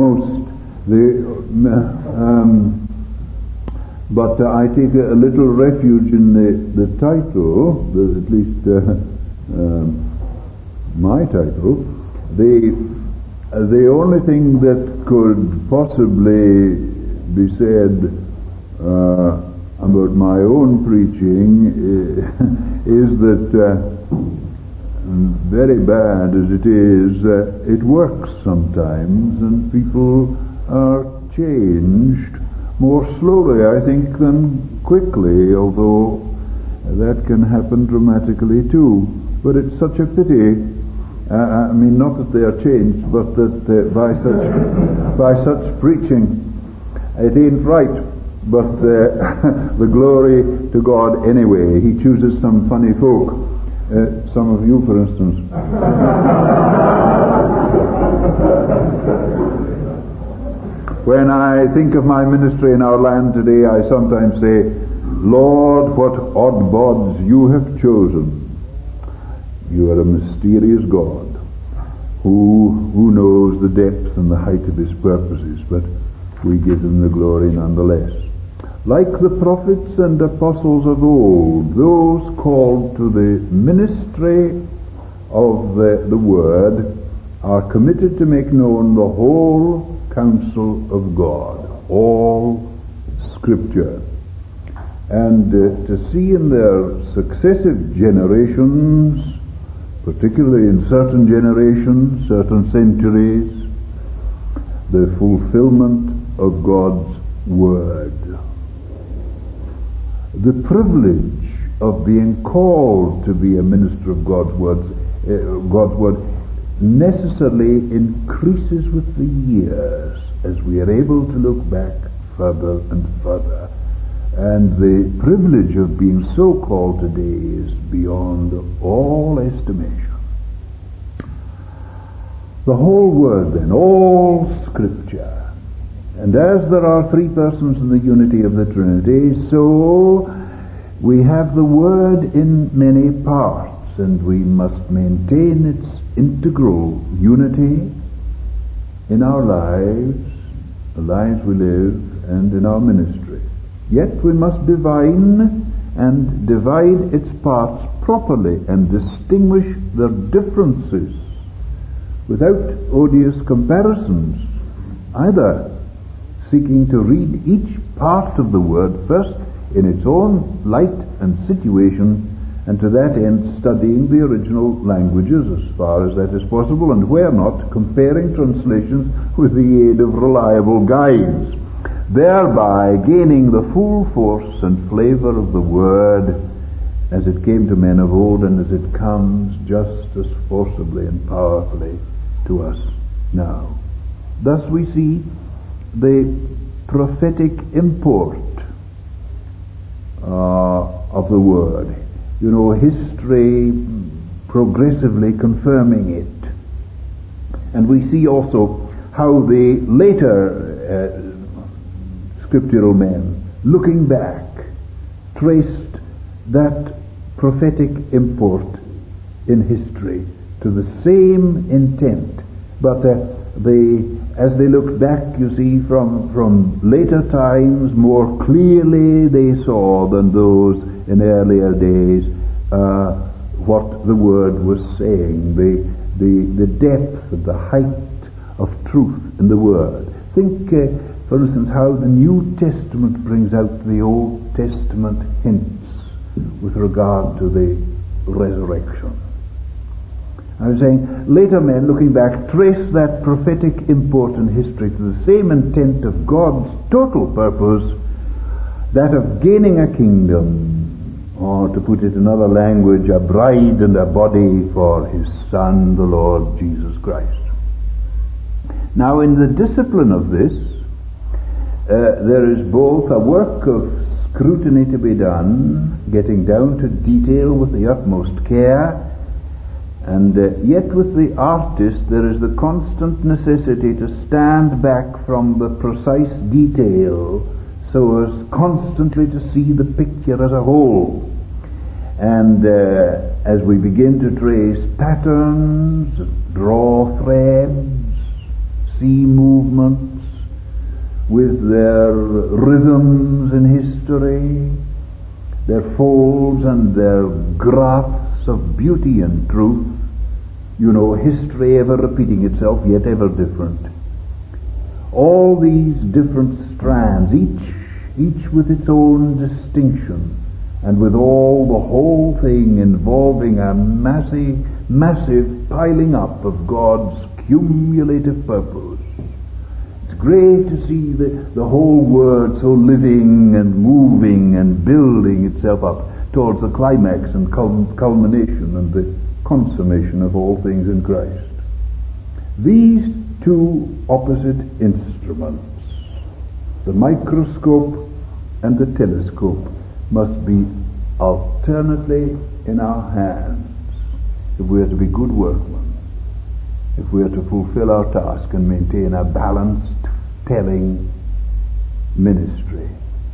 most. But I take a little refuge in the title, at least my title. The only thing that could possibly be said about my own preaching is that, very bad as it is, it works sometimes, and people are changed more slowly, I think, than quickly, although that can happen dramatically too. But it's such a pity. I mean, not that they are changed, but that by such preaching, it ain't right. But the glory to God anyway. He chooses some funny folk. Some of you, for instance. When I think of my ministry in our land today, I sometimes say, Lord, what odd bods you have chosen. You are a mysterious God who knows the depth and the height of his purposes, but we give him the glory nonetheless. Like the prophets and apostles of old, those called to the ministry of the word are committed to make known the whole counsel of God, all Scripture, and to see in their successive generations, particularly in certain generations, certain centuries, the fulfillment of God's Word. The privilege of being called to be a minister of God's Word necessarily increases with the years as we are able to look back further and further. And the privilege of being so called today is beyond all estimation. The whole Word then, all Scripture. And as there are three persons in the unity of the Trinity, so we have the Word in many parts, and we must maintain its integral unity in our lives, the lives we live, and in our ministry. Yet we must divine and divide its parts properly and distinguish their differences without odious comparisons, either seeking to read each part of the Word first in its own light and situation, and to that end studying the original languages as far as that is possible, and where not, comparing translations with the aid of reliable guides, thereby gaining the full force and flavor of the Word as it came to men of old, and as it comes just as forcibly and powerfully to us now. Thus we see the prophetic import of the Word. You know, history progressively confirming it. And we see also how the later scriptural men, looking back, traced that prophetic import in history to the same intent. But as they looked back, you see, from later times, more clearly they saw than those in earlier days what the Word was saying, the depth and the height of truth in the Word. Think, for instance, how the New Testament brings out the Old Testament hints with regard to the resurrection. I was saying, later men, looking back, trace that prophetic import in history to the same intent of God's total purpose, that of gaining a kingdom, or to put it in other language, a bride and a body for his Son, the Lord Jesus Christ. Now, in the discipline of this, there is both a work of scrutiny to be done, getting down to detail with the utmost care, and yet with the artist there is the constant necessity to stand back from the precise detail so as constantly to see the picture as a whole. And as we begin to trace patterns, draw threads, sea movements, with their rhythms in history, their folds and their graphs of beauty and truth. History ever repeating itself, yet ever different. All these different strands, each with its own distinction, and with the whole thing involving a massive piling up of God's cumulative purpose. It's great to see the whole Word so living and moving and building itself up towards the climax and culmination and the consummation of all things in Christ. These two opposite instruments, the microscope and the telescope, must be alternately in our hands if we are to be good workmen, if we are to fulfill our task and maintain a balanced telling ministry.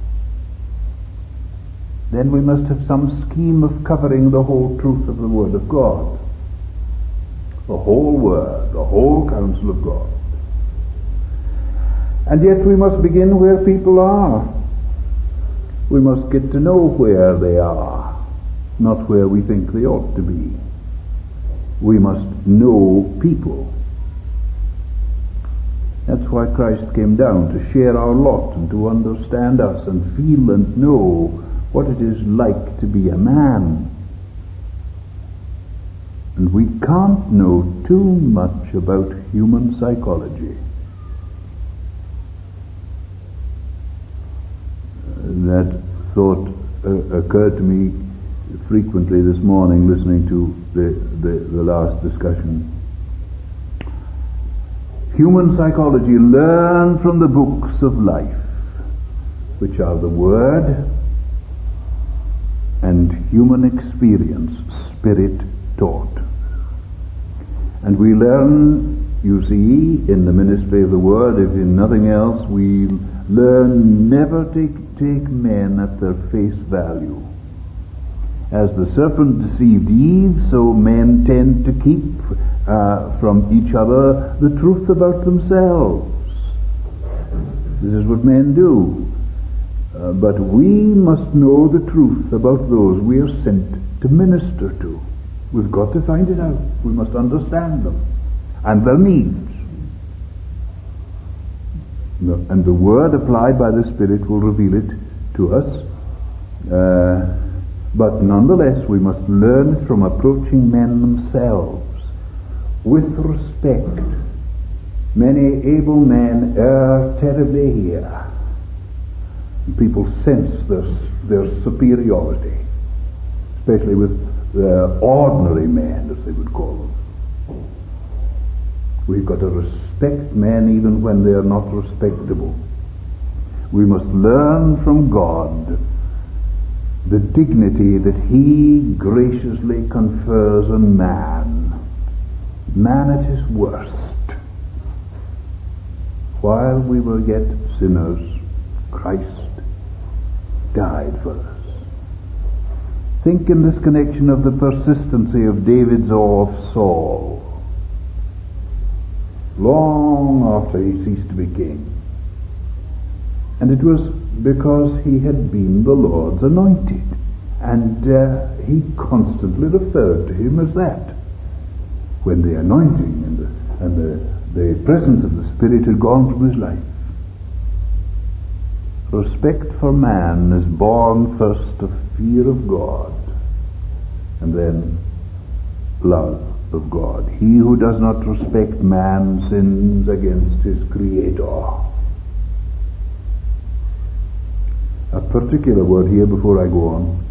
Then we must have some scheme of covering the whole truth of the Word of God. The whole Word, the whole counsel of God. And yet we must begin where people are. We must get to know where they are, not where we think they ought to be. We must know people. That's why Christ came down, to share our lot and to understand us and feel and know what it is like to be a man. And we can't know too much about human psychology. That thought occurred to me frequently this morning, listening to the last discussion. Human psychology learned from the books of life, which are the Word and human experience, Spirit taught. And we learn, you see, in the ministry of the Word, if in nothing else, we learn never to take men at their face value. As the serpent deceived Eve, so men tend to keep from each other the truth about themselves. This is what men do. But we must know the truth about those we are sent to minister to. We've got to find it out. We must understand them and their needs. And the Word applied by the Spirit will reveal it to us. But nonetheless, we must learn it from approaching men themselves with respect. Many able men err terribly here. People sense their superiority, especially with ordinary men, as they would call them. We've got to respect men even when they are not respectable. We must learn from God the dignity that He graciously confers on man at his worst. While we were yet sinners, Christ died for us. Think in this connection of the persistency of David's awe of Saul, long after he ceased to be king. And it was because he had been the Lord's anointed, and he constantly referred to him as that. When the anointing and the presence of the Spirit had gone from his life. Respect for man is born first of fear of God, and then love of God. He who does not respect man sins against his Creator. A particular word here before I go on,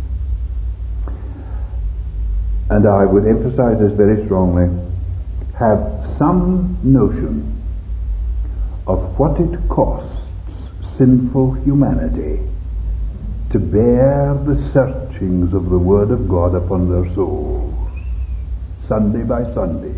and I would emphasize this very strongly. Have some notion of what it costs sinful humanity to bear the searchings of the Word of God upon their souls, Sunday by Sunday.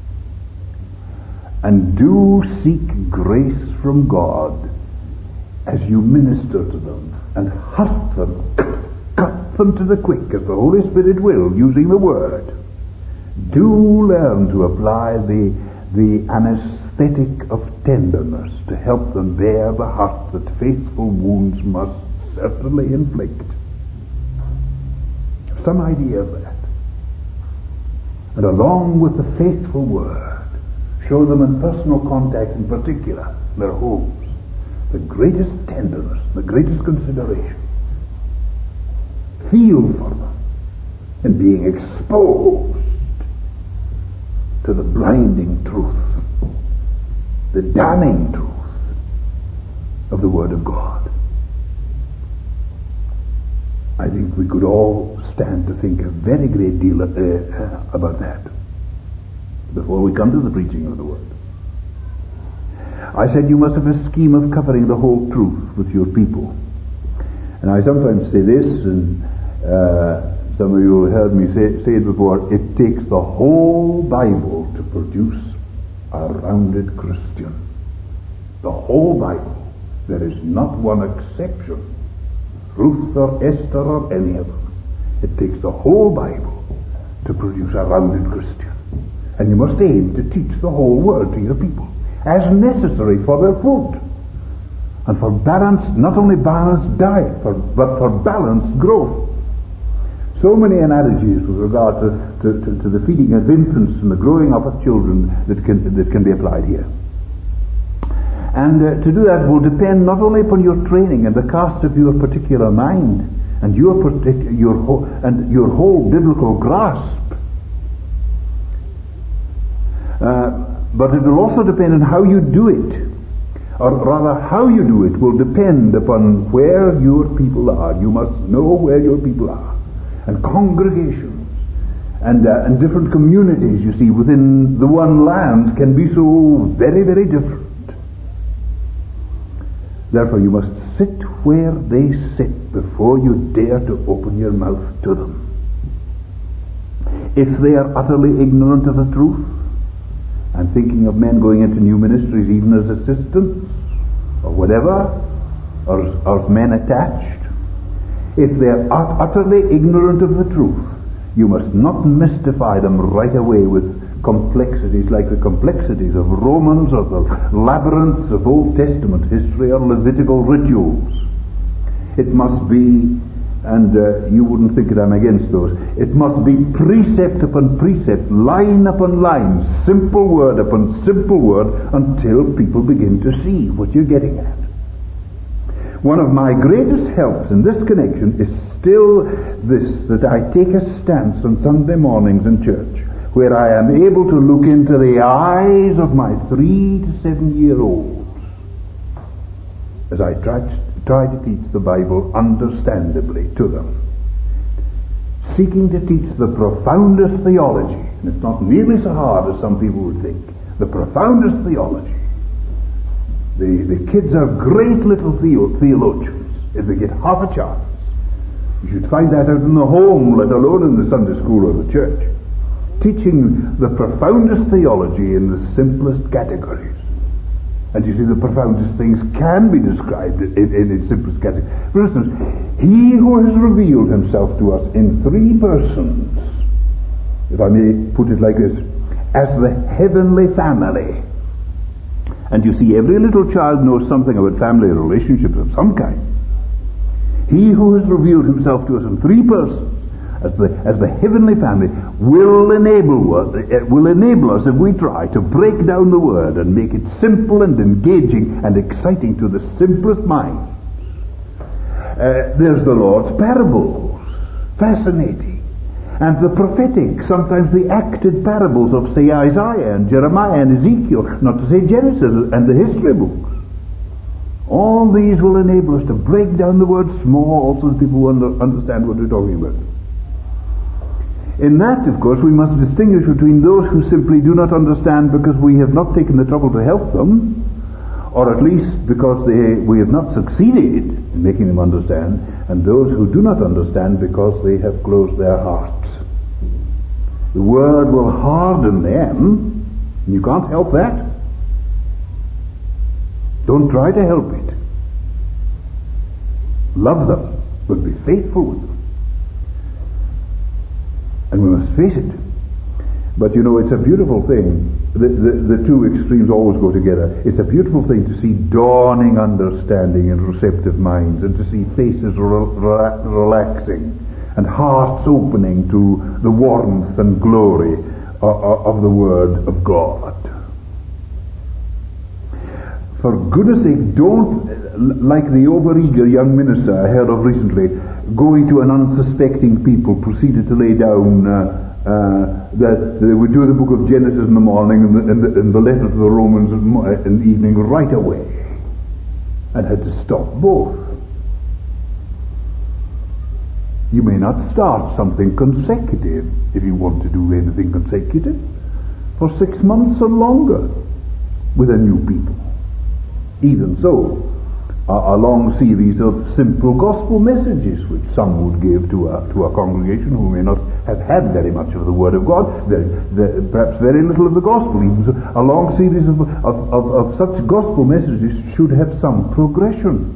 And do seek grace from God as you minister to them and hurt them, cut them to the quick, as the Holy Spirit will, using the Word. Do learn to apply the anesthetic of tenderness to help them bear the heart that faithful wounds must certainly inflict. Some idea of that. And along with the faithful word, show them in personal contact, in particular, in their homes, the greatest tenderness, the greatest consideration. Feel for them in being exposed to the blinding truth, the damning truth of the Word of God. I think we could all stand to think a very great deal about that before we come to the preaching of the Word. I said you must have a scheme of covering the whole truth with your people. And I sometimes say this, and some of you have heard me say it before, it takes the whole Bible to produce a rounded Christian. The whole Bible. There is not one exception. Ruth or Esther or any of them. It takes the whole Bible to produce a rounded Christian. And you must aim to teach the whole word to your people as necessary for their food and for balanced, not only balanced diet, but for balanced growth. So many analogies with regard to the feeding of infants and the growing up of children that can be applied here. And to do that will depend not only upon your training and the cast of your particular mind and your whole biblical grasp, but it will also depend on how you do it. Or rather, how you do it will depend upon where your people are. You must know where your people are. And congregations and different communities, you see, within the one land can be so very, very different. Therefore, you must sit where they sit before you dare to open your mouth to them. If they are utterly ignorant of the truth, I'm thinking of men going into new ministries even as assistants or whatever, or of men attached. If they are utterly ignorant of the truth, you must not mystify them right away with complexities like the complexities of Romans or the labyrinths of Old Testament history or Levitical rituals. It must be, and you wouldn't think that I'm against those, it must be precept upon precept, line upon line, simple word upon simple word, until people begin to see what you're getting at. One of my greatest helps in this connection is still this, that I take a stance on Sunday mornings in church where I am able to look into the eyes of my 3 to 7 year olds as I try to teach the Bible understandably to them, seeking to teach the profoundest theology. And it's not nearly so hard as some people would think. The profoundest theology. The kids are great little theologians if they get half a chance. You should find that out in the home, let alone in the Sunday school or the church. Teaching the profoundest theology in the simplest categories. And you see, the profoundest things can be described in its simplest categories. For instance, he who has revealed himself to us in 3 persons, if I may put it like this, as the heavenly family. And you see, every little child knows something about family relationships of some kind. He who has revealed himself to us in 3 persons, as the heavenly family, will enable us if we try to break down the word and make it simple and engaging and exciting to the simplest mind. There's the Lord's parables, fascinating, and the prophetic, sometimes the acted parables of, say, Isaiah and Jeremiah and Ezekiel, not to say Genesis and the history books. All these will enable us to break down the word small so that people understand what we're talking about. In that, of course, we must distinguish between those who simply do not understand because we have not taken the trouble to help them, or at least because we have not succeeded in making them understand, and those who do not understand because they have closed their hearts. The word will harden them, and you can't help that. Don't try to help it. Love them, but be faithful with them. And we must face it. But you know, it's a beautiful thing. The two extremes always go together. It's a beautiful thing to see dawning understanding and receptive minds, and to see faces relaxing and hearts opening to the warmth and glory of the Word of God. For goodness sake, don't, like the overeager young minister I heard of recently, going to an unsuspecting people, proceeded to lay down that they would do the book of Genesis in the morning and the letter to the Romans in the evening right away, and had to stop both. You may not start something consecutive if you want to do anything consecutive for 6 months or longer with a new people. Even so, a long series of simple gospel messages which some would give to a congregation who may not have had very much of the Word of God, perhaps very little of the gospel. Even so, a long series of such gospel messages should have some progression.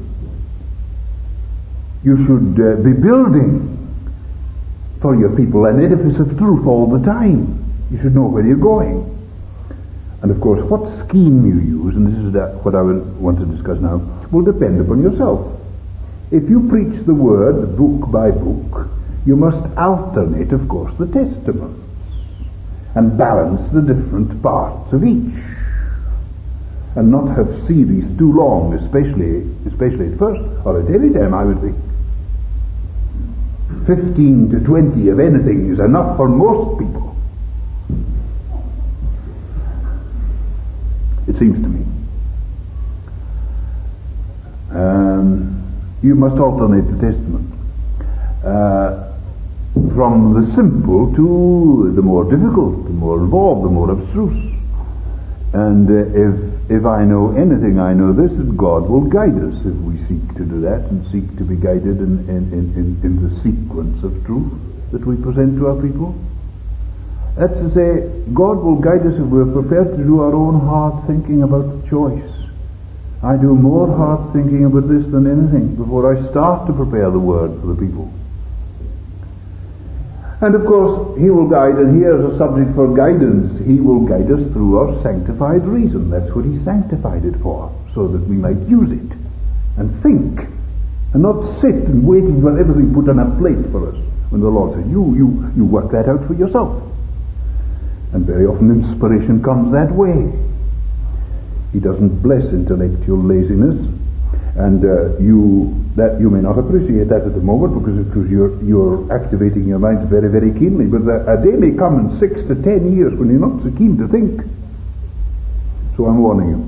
You should be building for your people an edifice of truth all the time. You should know where you're going. And of course, what scheme you use, and this is what I want to discuss now, will depend upon yourself. If you preach the Word book by book, you must alternate, of course, the testaments and balance the different parts of each, and not have series too long, especially at first, or at any time, I would think. 15 to 20 of anything is enough for most people. It seems to me. You must alternate the testament from the simple to the more difficult, the more involved, the more abstruse. And if I know anything, I know this, that God will guide us if we seek to do that, and seek to be guided in the sequence of truth that we present to our people. That's to say, God will guide us if we're prepared to do our own hard thinking about the choice. I do more hard thinking about this than anything before I start to prepare the Word for the people. And of course, He will guide, and here's a subject for guidance. He will guide us through our sanctified reason. That's what He sanctified it for, so that we might use it and think, and not sit and waiting for everything put on a plate for us. When the Lord said, you work that out for yourself. And very often inspiration comes that way. He doesn't bless intellectual laziness, and you may not appreciate that at the moment because you're activating your mind very, very keenly. But a day may come in 6 to 10 years when you're not so keen to think. So I'm warning you.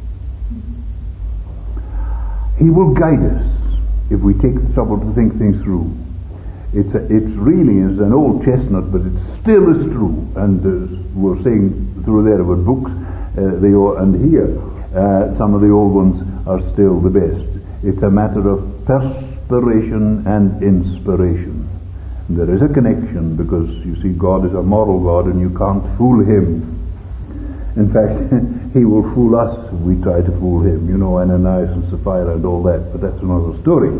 He will guide us if we take the trouble to think things through. It's really is an old chestnut, but it still is true. And we're saying through there about books, and here some of the old ones are still the best. It's a matter of perspiration and inspiration. And there is a connection, because you see, God is a moral God, and you can't fool Him. In fact, He will fool us if we try to fool Him. You know, Ananias and Sapphira and all that, but that's another story.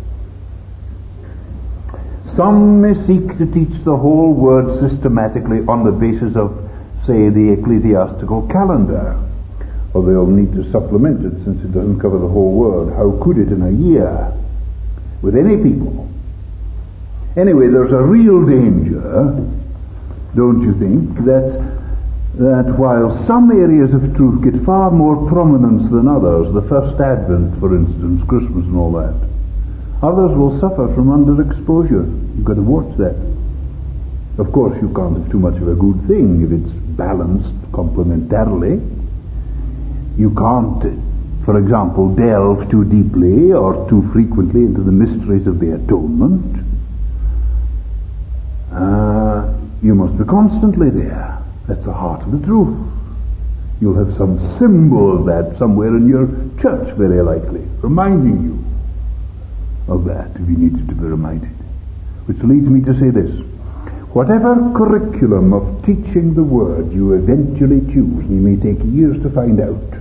Some may seek to teach the whole Word systematically on the basis of, say, the ecclesiastical calendar. Or they'll need to supplement it since it doesn't cover the whole Word. How could it in a year? With any people. Anyway, there's a real danger, don't you think, that while some areas of truth get far more prominence than others, the first Advent, for instance, Christmas and all that, others will suffer from underexposure. You've got to watch that. Of course, you can't have too much of a good thing if it's balanced complementarily. You can't, for example, delve too deeply or too frequently into the mysteries of the atonement. You must be constantly there. That's the heart of the truth. You'll have some symbol of that somewhere in your church, very likely, reminding you of that, if you needed to be reminded. Which leads me to say this. Whatever curriculum of teaching the Word you eventually choose, and you may take years to find out,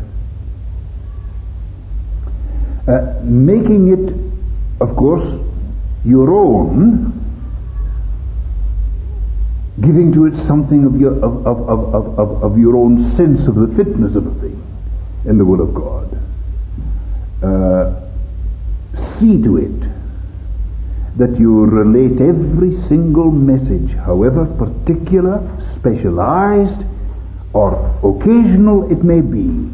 making it, of course, your own, giving to it something of your own sense of the fitness of a thing in the will of God. See to it that you relate every single message, however particular, specialized, or occasional it may be,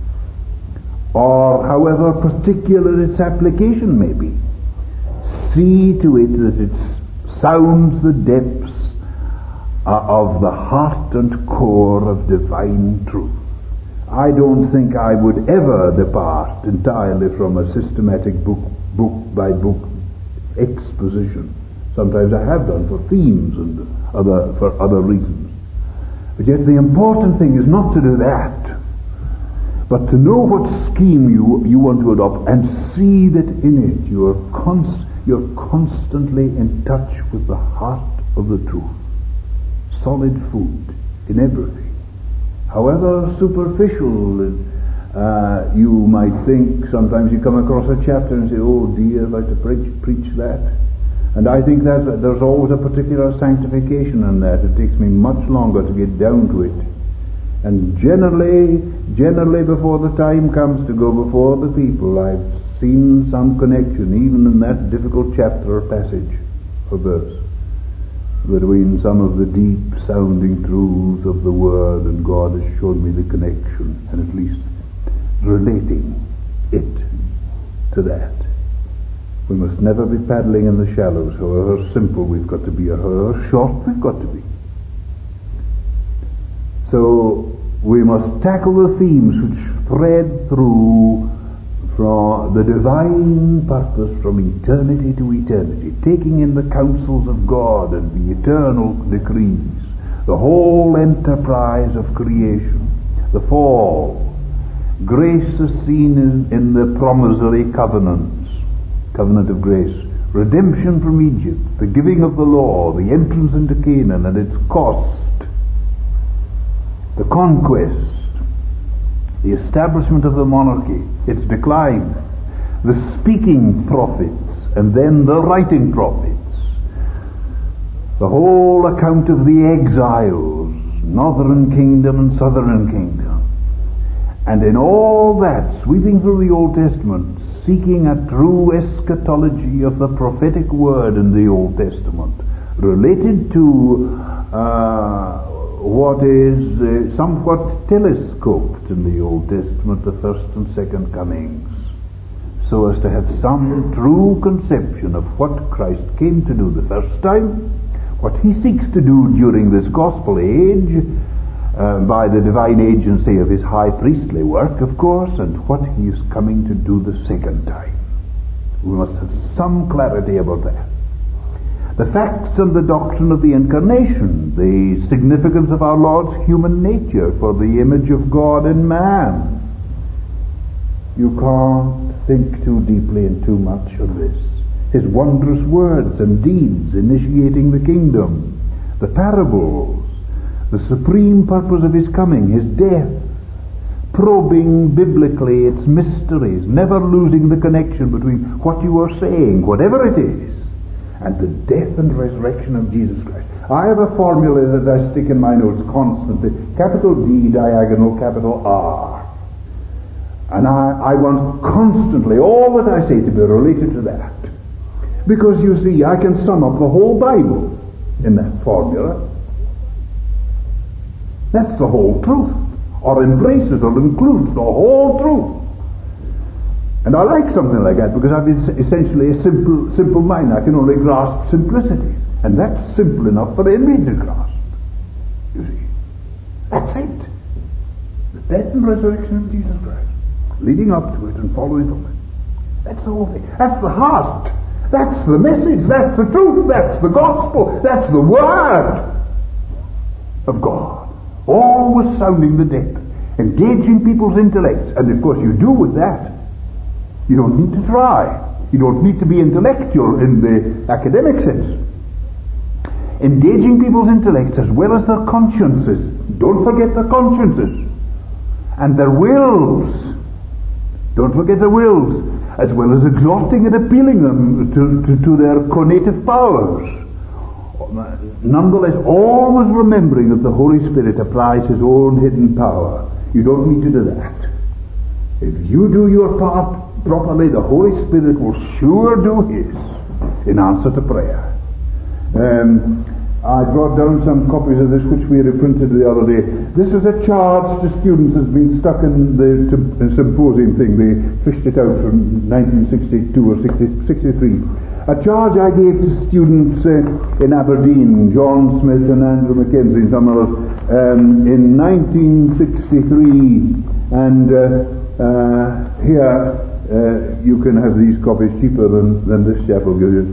or however particular its application may be. See to it that it sounds the depths of the heart and core of divine truth. I don't think I would ever depart entirely from a systematic book by book exposition. Sometimes I have done for themes and for other reasons. But yet the important thing is not to do that, but to know what scheme you want to adopt, and see that in it you're constantly in touch with the heart of the truth. Solid food in everything. However superficial you might think, sometimes you come across a chapter and say, oh dear, I'd like to preach that. And I think that there's always a particular sanctification in that. It takes me much longer to get down to it. And generally before the time comes to go before the people, I've seen some connection, even in that difficult chapter or passage or verse, between some of the deep sounding truths of the Word, and God has shown me the connection, and at least relating it to that. We must never be paddling in the shallows, however simple we've got to be, or however short we've got to be. So we must tackle the themes which thread through from the divine purpose from eternity to eternity, taking in the counsels of God and the eternal decrees, the whole enterprise of creation, the fall, grace is seen in the promissory covenants, covenant of grace, redemption from Egypt, the giving of the law, the entrance into Canaan and its cost, the conquest, the establishment of the monarchy, its decline, the speaking prophets, and then the writing prophets, the whole account of the exiles, northern kingdom and southern kingdom. And in all that, sweeping through the Old Testament, seeking a true eschatology of the prophetic word in the Old Testament, related to what is somewhat telescoped in the Old Testament, the first and second comings, so as to have some true conception of what Christ came to do the first time, what he seeks to do during this gospel age, by the divine agency of his high priestly work, of course, and what he is coming to do the second time. We must have some clarity about that. The facts and the doctrine of the incarnation, the significance of our Lord's human nature for the image of God in man. You can't think too deeply and too much on this. His wondrous words and deeds initiating the kingdom, the parables, the supreme purpose of his coming, his death, probing biblically its mysteries, never losing the connection between what you are saying, whatever it is, and the death and resurrection of Jesus Christ. I have a formula that I stick in my notes constantly, capital D, diagonal, capital R. And I want constantly all that I say to be related to that. Because you see, I can sum up the whole Bible in that formula. That's the whole truth, or embraces or includes the whole truth. And I like something like that because I've essentially a simple mind. I can only grasp simplicity. And that's simple enough for anyone to grasp. You see. That's it. The death and resurrection of Jesus Christ. Leading up to it and following from it. That's the whole thing. That's the heart. That's the message. That's the truth. That's the gospel. That's the word of God. Always sounding the depth. Engaging people's intellects. And of course you do with that. You don't need to try. You don't need to be intellectual in the academic sense. Engaging people's intellects as well as their consciences. Don't forget their consciences. And their wills. Don't forget their wills. As well as exhorting and appealing them to their conative powers. nonetheless always remembering that the Holy Spirit applies His own hidden power. You don't need to do that. If you do your part properly, the Holy Spirit will sure do His in answer to prayer. I brought down some copies of this which we reprinted the other day. This is a charge to students that's been stuck in the symposium thing. They fished it out from 1962 or 63. A charge I gave to students in Aberdeen, John Smith and Andrew Mackenzie and some others, in 1963. And here you can have these copies cheaper than this chap will give you.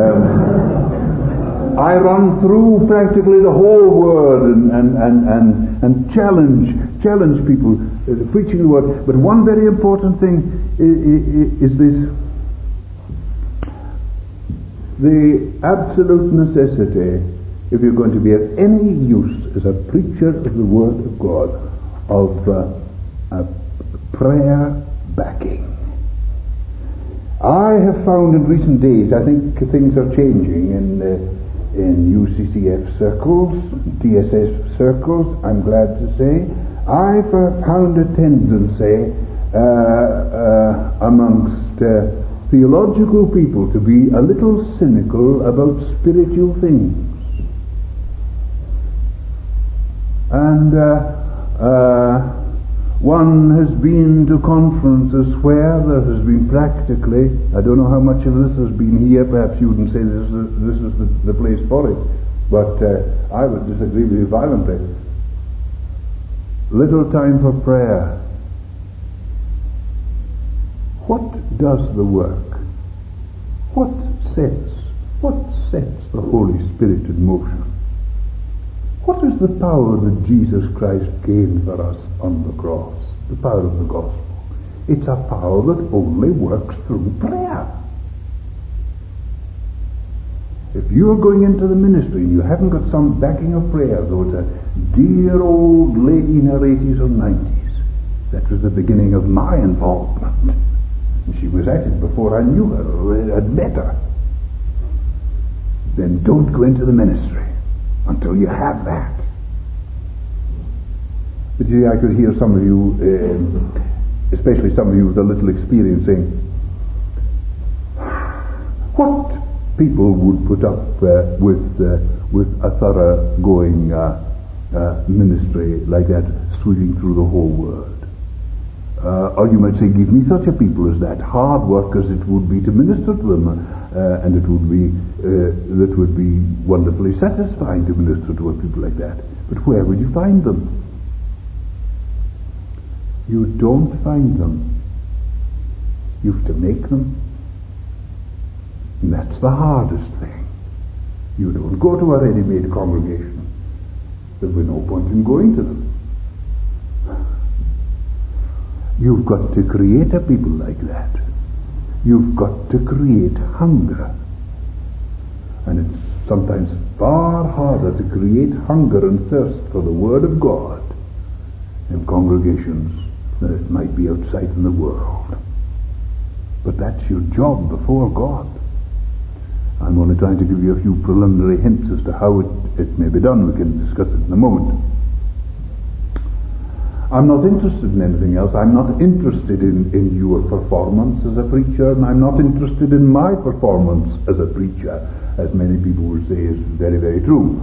I run through practically the whole word and challenge people preaching the word. But one very important thing is this: the absolute necessity, if you're going to be of any use as a preacher of the Word of God, of a prayer backing. I have found in recent days, I think things are changing in UCCF circles, TSS circles, I'm glad to say. I've found a tendency amongst theological people to be a little cynical about spiritual things. And one has been to conferences where there has been practically, I don't know how much of this has been here, perhaps you wouldn't say this is the place for it, but I would disagree with you violently. Little time for prayer. What does the work? What sets the Holy Spirit in motion? What is the power that Jesus Christ gained for us on the cross? The power of the gospel. It's a power that only works through prayer. If you're going into the ministry and you haven't got some backing of prayer, though, it's a dear old lady in her 80s or 90s. That was the beginning of my involvement. And she was at it before I knew her or had met her. Then don't go into the ministry until you have that. But you see, I could hear some of you, especially some of you with a little experience, saying, what people would put up with a thorough-going ministry like that, sweeping through the whole word. Or you might say, give me such a people as that, hard work as it would be to minister to them, and it would be that would be wonderfully satisfying to minister to a people like that. But where would you find them? You don't find them. You have to make them. And that's the hardest thing. You don't go to a ready-made congregation. There'll be no point in going to them. You've got to create a people like that. You've got to create hunger. And it's sometimes far harder to create hunger and thirst for the Word of God in congregations than it might be outside in the world. But that's your job before God. I'm only trying to give you a few preliminary hints as to how it may be done. We can discuss it in a moment. I'm not interested in anything else. I'm not interested in your performance as a preacher, and I'm not interested in my performance as a preacher, as many people would say is very, very true.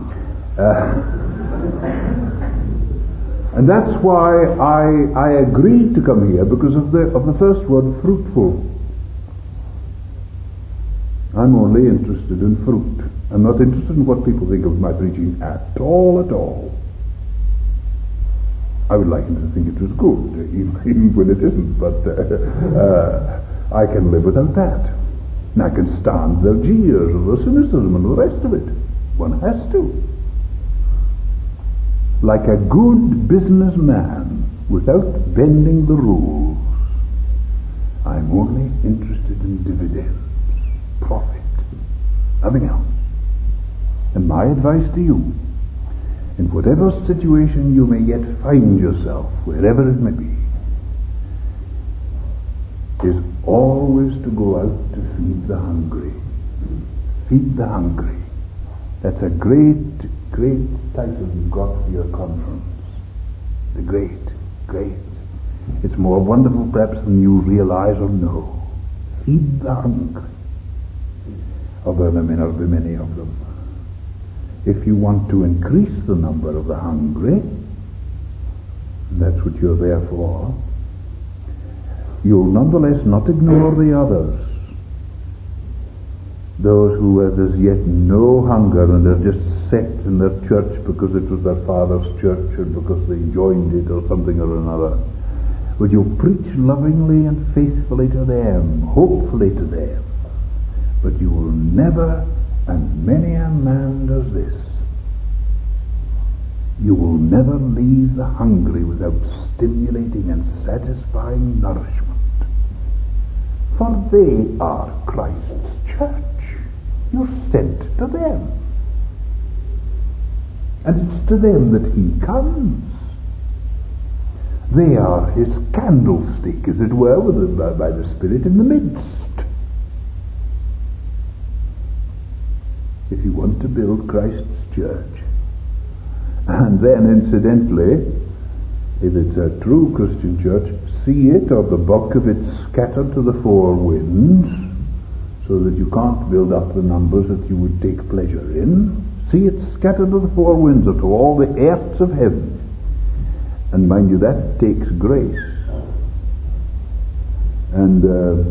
And that's why I agreed to come here, because of the first word, fruitful. I'm only interested in fruit. I'm not interested in what people think of my preaching at all. I would like them to think it was good, even when it isn't, but I can live without that. And I can stand their jeers or their cynicism and the rest of it. One has to. Like a good businessman, without bending the rules, I'm only interested in dividends, profit, nothing else. And my advice to you, in whatever situation you may yet find yourself, wherever it may be, is always to go out to feed the hungry. Feed the hungry. That's a great, great title you've got for your conference. The great, great. It's more wonderful perhaps than you realize or know. Feed the hungry. Although there may not be many of them. If you want to increase the number of the hungry, that's what you're there for, you'll nonetheless not ignore the others. Those who have as yet no hunger and are just set in their church because it was their father's church or because they joined it or something or another. Would you preach lovingly and faithfully to them, hopefully to them? But you will never, and many a man does this, you will never leave the hungry without stimulating and satisfying nourishment. For they are Christ's church. You're sent to them. And it's to them that he comes. They are his candlestick, as it were, by the Spirit in the midst. If you want to build Christ's church, and then incidentally, if it's a true Christian church, see it or the bulk of it scattered to the four winds, so that you can't build up the numbers that you would take pleasure in. See it scattered to the four winds or to all the earths of heaven. And mind you, that takes grace. And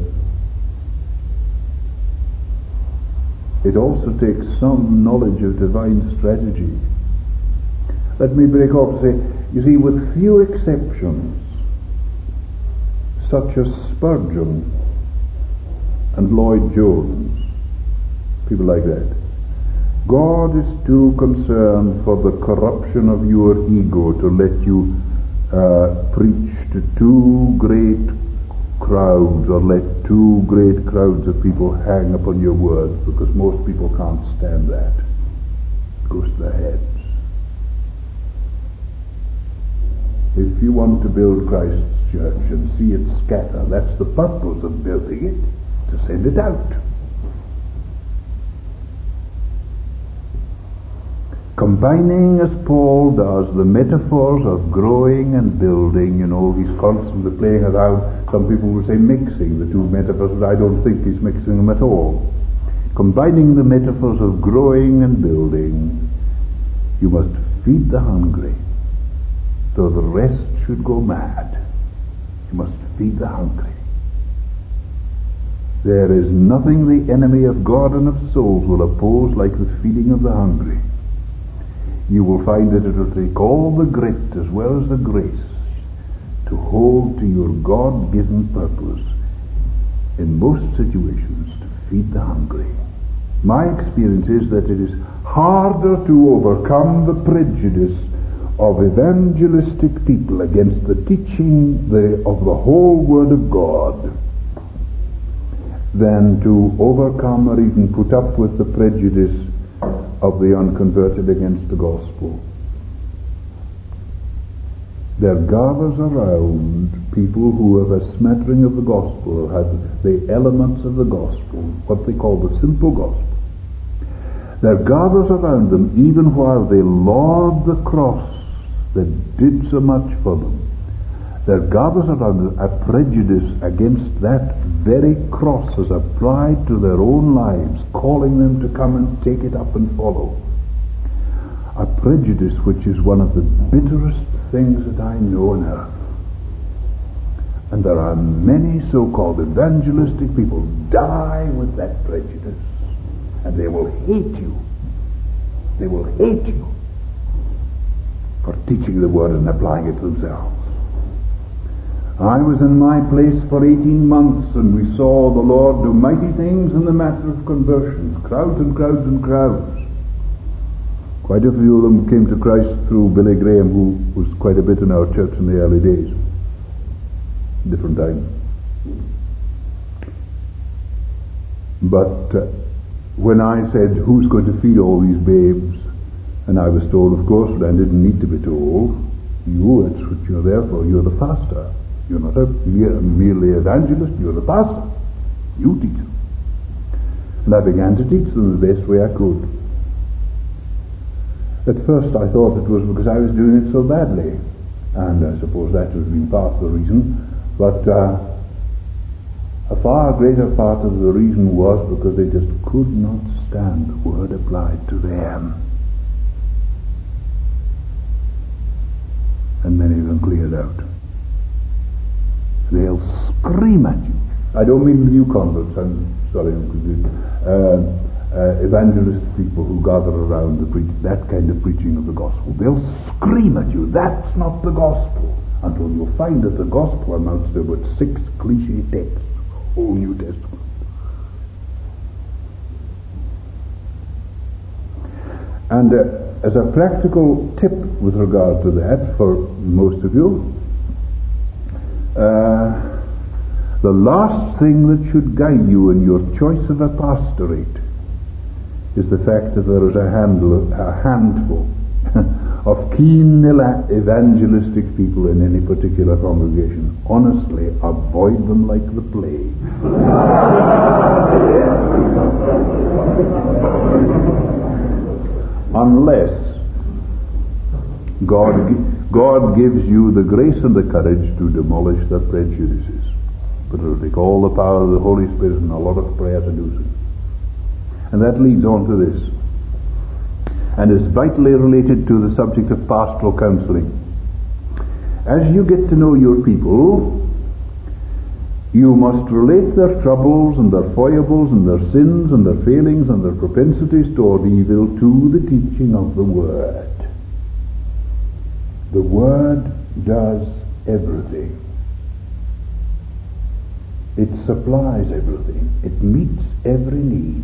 it also takes some knowledge of divine strategy. Let me break off and say, you see, with few exceptions, such as Spurgeon and Lloyd Jones, people like that, God is too concerned for the corruption of your ego to let you preach to too great crowds or let too great crowds of people hang upon your words, because most people can't stand that. It goes to their heads. If you want to build Christ's church and see it scatter, that's the purpose of building it, to send it out. Combining, as Paul does, the metaphors of growing and building, he's constantly playing around. Some people will say mixing the two metaphors, but I don't think he's mixing them at all. Combining the metaphors of growing and building, you must feed the hungry, though the rest should go mad. You must feed the hungry. There is nothing the enemy of God and of souls will oppose like the feeding of the hungry. You will find that it will take all the grit as well as the grace to hold to your God-given purpose in most situations to feed the hungry. My experience is that it is harder to overcome the prejudice of evangelistic people against the teaching of the whole Word of God than to overcome or even put up with the prejudice of the unconverted against the gospel. There gathers around people who have a smattering of the gospel, have the elements of the gospel, what they call the simple gospel. There gathers around them, even while they laud the cross that did so much for them, there gathers around them a prejudice against that very cross as applied to their own lives, calling them to come and take it up and follow. A prejudice which is one of the bitterest things that I know on earth. And there are many so-called evangelistic people die with that prejudice, and they will hate you. They will hate you for teaching the Word and applying it themselves. I was in my place for 18 months, and we saw the Lord do mighty things in the matter of conversions. Crowds and crowds and crowds. Quite a few of them came to Christ through Billy Graham, who was quite a bit in our church in the early days. Different time. But when I said, who's going to feed all these babes? And I was told, of course, but I didn't need to be told. You, it's what you're there for. You're the pastor. You're not merely evangelist, you're the pastor. You teach them. And I began to teach them the best way I could. At first I thought it was because I was doing it so badly, and I suppose that would have been part of the reason, but a far greater part of the reason was because they just could not stand the word applied to them. And many of them cleared out. They'll scream at you. I don't mean the new converts, I'm sorry, I'm confused. Evangelist people who gather around that kind of preaching of the gospel. They'll scream at you, that's not the gospel, until you'll find that the gospel amounts to about 6 cliche texts, the whole New Testament. And as a practical tip with regard to that, for most of you, the last thing that should guide you in your choice of a pastorate is the fact that there is a handful of keen evangelistic people in any particular congregation. Honestly, avoid them like the plague. Unless God gives you the grace and the courage to demolish their prejudices. But it will take all the power of the Holy Spirit and a lot of prayer to do so. And that leads on to this, and is vitally related to the subject of pastoral counseling. As you get to know your people, you must relate their troubles and their foibles and their sins and their failings and their propensities toward evil to the teaching of the Word. The Word does everything. It supplies everything. It meets every need.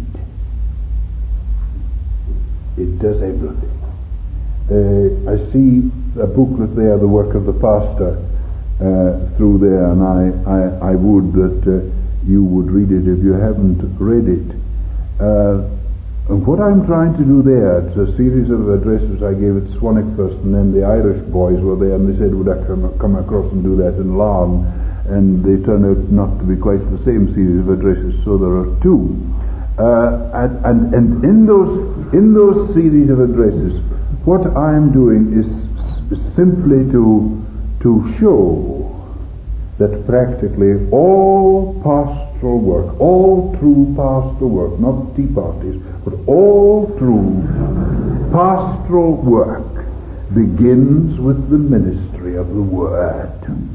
It does everything. I see a booklet there, The Work of the Pastor, through there, and I would that you would read it if you haven't read it. And what I'm trying to do there, it's a series of addresses I gave at Swanwick first, and then the Irish boys were there, and they said, would I come across and do that in Larne? And they turned out not to be quite the same series of addresses, so there are 2. And in those series of addresses, what I'm doing is simply to show that practically all pastoral work, all true pastoral work, not tea parties, but all true pastoral work begins with the ministry of the Word.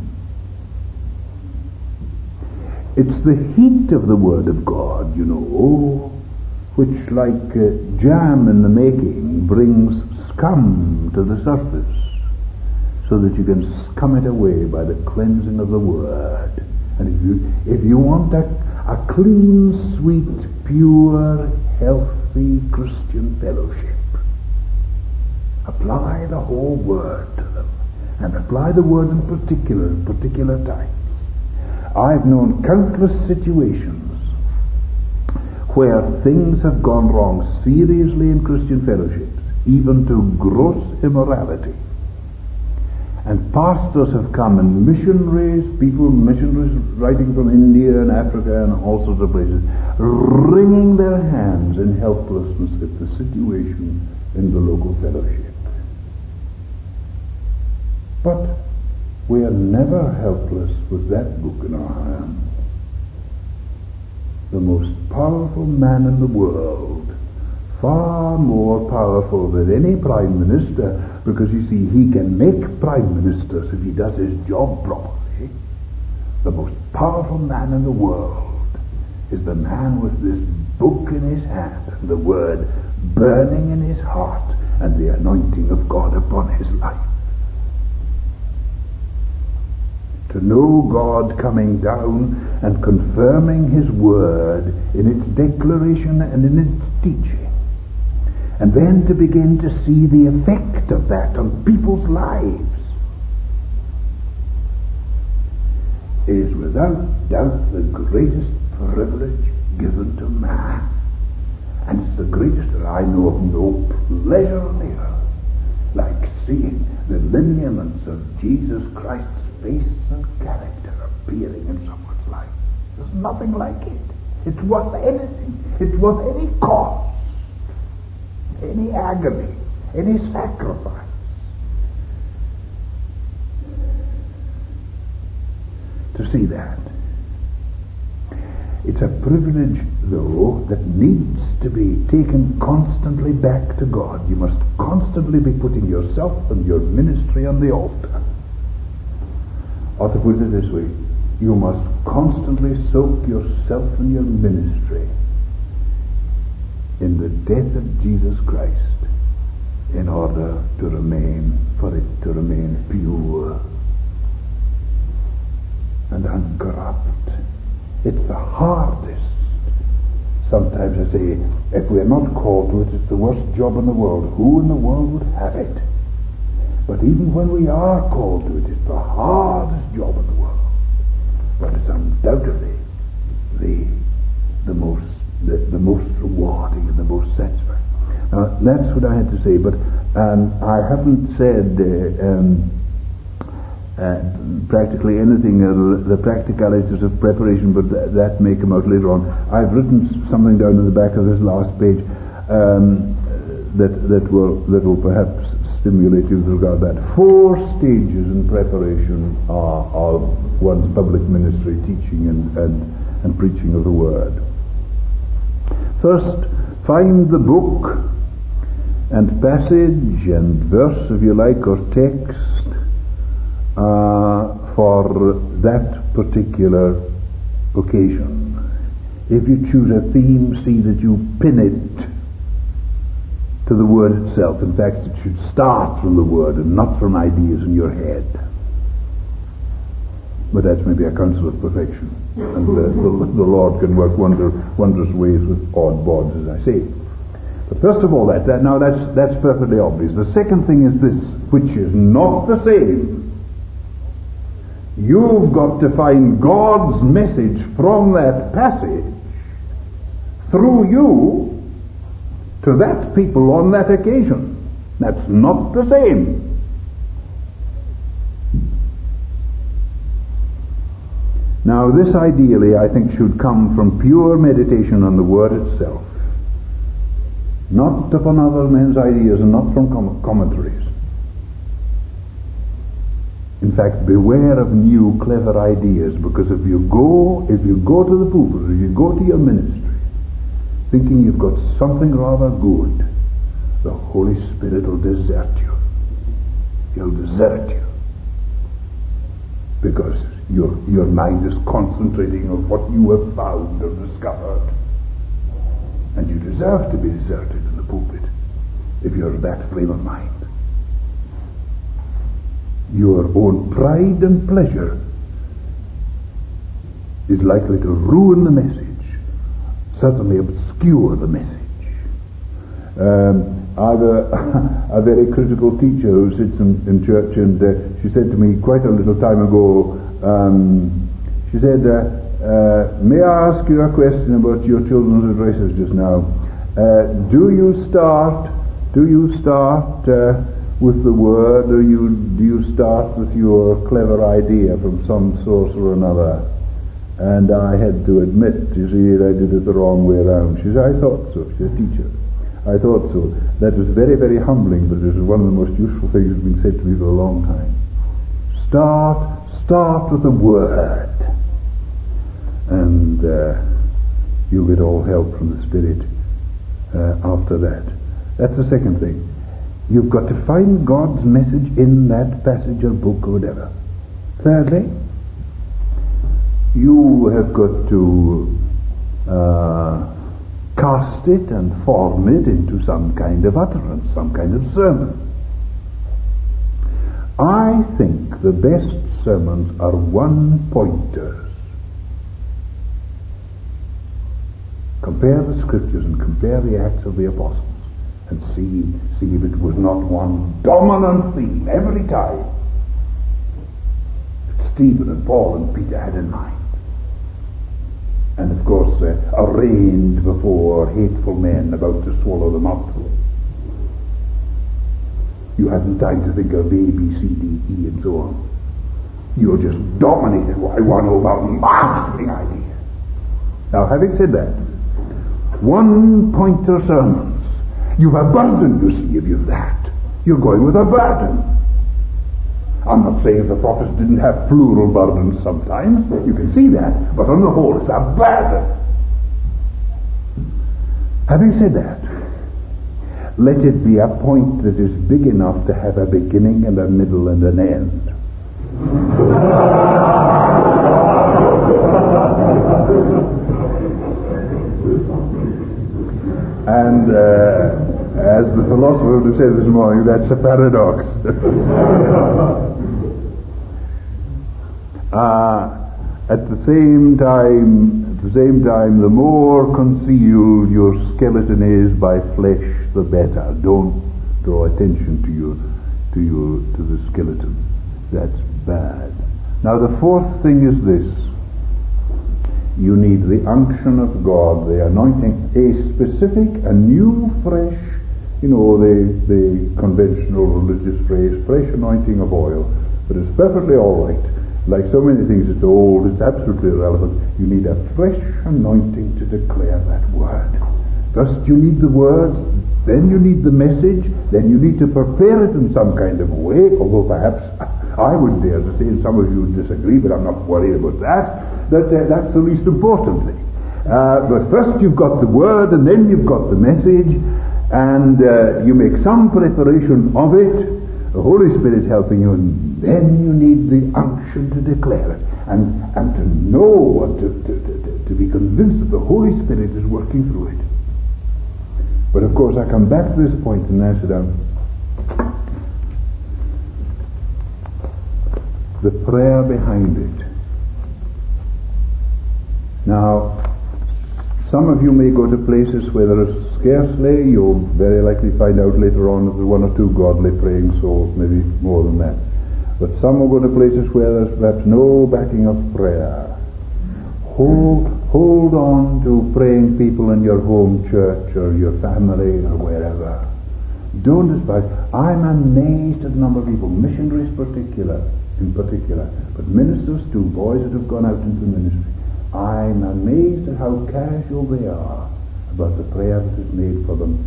It's the heat of the Word of God, you know, which, like jam in the making, brings scum to the surface, so that you can scum it away by the cleansing of the Word. And if you want a clean, sweet, pure, healthy Christian fellowship, apply the whole Word to them, and apply the Word in particular times. I've known countless situations where things have gone wrong seriously in Christian fellowships, even to gross immorality. And pastors have come, and missionaries writing from India and Africa and all sorts of places, wringing their hands in helplessness at the situation in the local fellowship. But we are never helpless with that book in our hands. The most powerful man in the world, far more powerful than any prime minister, because you see, he can make prime ministers if he does his job properly. The most powerful man in the world is the man with this book in his hand, and the Word burning in his heart, and the anointing of God upon his life. To know God coming down and confirming His Word in its declaration and in its teaching, and then to begin to see the effect of that on people's lives, is without doubt the greatest privilege given to man. And it's the greatest that I know of no pleasure on the earth like seeing the lineaments of Jesus Christ's face and character appearing in someone's life. There's nothing like it. It's worth anything. It's worth any cost, any agony, any sacrifice. To see that. It's a privilege, though, that needs to be taken constantly back to God. You must constantly be putting yourself and your ministry on the altar. Or to put it this way, you must constantly soak yourself and your ministry in the death of Jesus Christ in order to remain pure and uncorrupt. It's the hardest. Sometimes I say, if we're not called to it, it's the worst job in the world. Who in the world would have it? But even when we are called to it, it's the hardest job in the world. But it's undoubtedly the most rewarding and the most satisfying. Now, that's what I had to say, but I haven't said practically anything, the practicalities of preparation, but that may come out later on. I've written something down in the back of this last page that will perhaps stimulate you with regard to that. 4 stages in preparation of one's public ministry, teaching and preaching of the Word. First, find the book and passage and verse, if you like, or text for that particular occasion. If you choose a theme, see that you pin it to the Word itself. In fact, it should start from the Word and not from ideas in your head. But that's maybe a counsel of perfection. And the Lord can work wondrous ways with odd bods, as I say. But first of all, that's perfectly obvious. The second thing is this, which is not the same. You've got to find God's message from that passage through you to that people on that occasion. That's not the same. Now, this ideally, I think, should come from pure meditation on the Word itself, not upon other men's ideas and not from commentaries. In fact, beware of new clever ideas, because if you go to the pulpit, if you go to your ministry thinking you've got something rather good, the Holy Spirit will desert you. He'll desert you. Because your mind is concentrating on what you have found or discovered. And you deserve to be deserted in the pulpit if you're in that frame of mind. Your own pride and pleasure is likely to ruin the message, certainly obscure the message. I've a very critical teacher who sits in church, and she said to me quite a little time ago, she said, may I ask you a question about your children's addresses just now? Do you start with the Word, or do you start with your clever idea from some source or another? And I had to admit, you see, I did it the wrong way around. She said, I thought so. She's a teacher. I thought so. That was very, very humbling, but it was one of the most useful things that's been said to me for a long time. Start with the Word, and you'll get all help from the Spirit after that. That's the second thing. You've got to find God's message in that passage or book or whatever. Thirdly, you have got to cast it and form it into some kind of utterance, some kind of sermon. I think the best sermons are one-pointers. Compare the Scriptures and compare the Acts of the Apostles, and see if it was not one dominant theme every time that Stephen and Paul and Peter had in mind. And of course, arraigned before hateful men about to swallow them up. You hadn't time to think of A, B, C, D, E, and so on. You're just dominated by one overmastering idea. Now, having said that, one-pointer sermons You've a burden, you see, if you've that. You're going with a burden. I'm not saying the prophets didn't have plural burdens sometimes. You can see that. But on the whole, it's a burden. Having said that, let it be a point that is big enough to have a beginning and a middle and an end. And as the philosopher would say this morning, that's a paradox. At the same time, the more concealed your skeleton is by flesh, the better. Don't draw attention to the skeleton. That's bad. Now the fourth thing is this. You need the unction of God, the anointing, a specific, a new, fresh, the conventional religious phrase, fresh anointing of oil. But it's perfectly all right. Like so many things, it's old, it's absolutely irrelevant. You need a fresh anointing to declare that word. First you need the word, then you need the message, then you need to prepare it in some kind of way, although perhaps I would dare to say, and some of you would disagree, but I'm not worried about that's the least important thing. But first you've got the word, and then you've got the message, and you make some preparation of it, the Holy Spirit helping you, and then you need the unction to declare it, and to know and to be convinced that the Holy Spirit is working through it. But of course I come back to this point and I sit down. The prayer behind it. Now, some of you may go to places where there is scarcely, you'll very likely find out later on that there are one or two godly praying souls, maybe more than that. But some will go to places where there's perhaps no backing of prayer. Hold on to praying people in your home church or your family or wherever. Don't despise. I'm amazed at the number of people, missionaries in particular, but ministers too, boys that have gone out into ministry. I'm amazed at how casual they are about the prayer that is made for them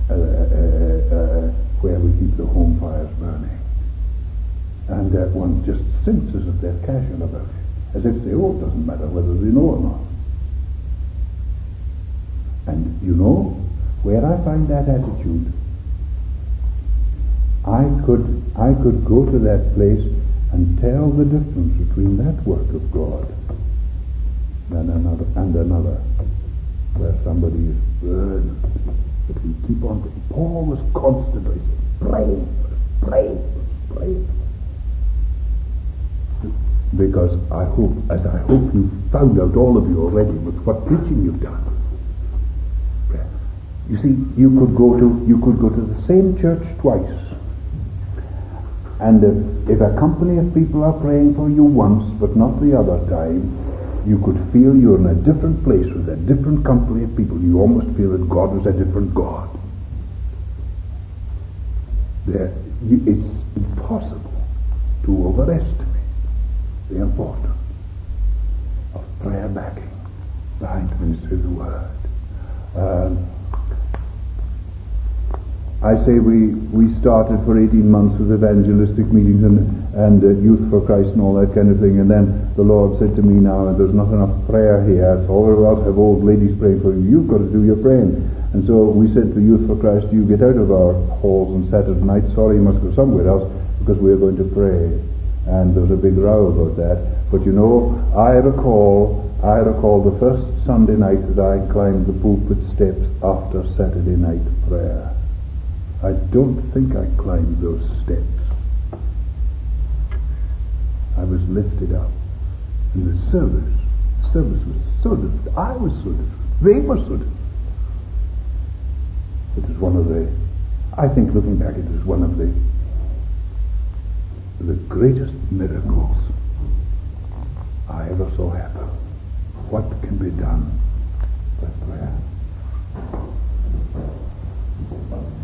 where we keep the home fires burning. And one just thinks as if they're casual about it, as if they it doesn't matter whether they know or not. And you know, where I find that attitude, I could go to that place and tell the difference between that work of God and another, where somebody is burned. But we keep on. Paul was constantly praying. Because I hope you found out, all of you already, with what preaching you've done. You see, you could go to the same church twice, and if a company of people are praying for you once but not the other time, you could feel you're in a different place with a different company of people. You almost feel that God was a different God. It's impossible to overestimate the importance of prayer backing behind the ministry of the Word. I say we started for 18 months with evangelistic meetings and Youth for Christ and all that kind of thing, and then the Lord said to me, now there's not enough prayer here. It's all about to have old ladies praying for you. You've got to do your praying. And so we said to Youth for Christ, you get out of our halls on Saturday night. Sorry, you must go somewhere else because we're going to pray. And there was a big row about that. But you know, I recall the first Sunday night that I climbed the pulpit steps after Saturday night prayer. I don't think I climbed those steps. I was lifted up. And the service was so different. I was so different. They were so different. It was one of I think looking back, it was one of the greatest miracles I ever saw happen. What can be done by prayer?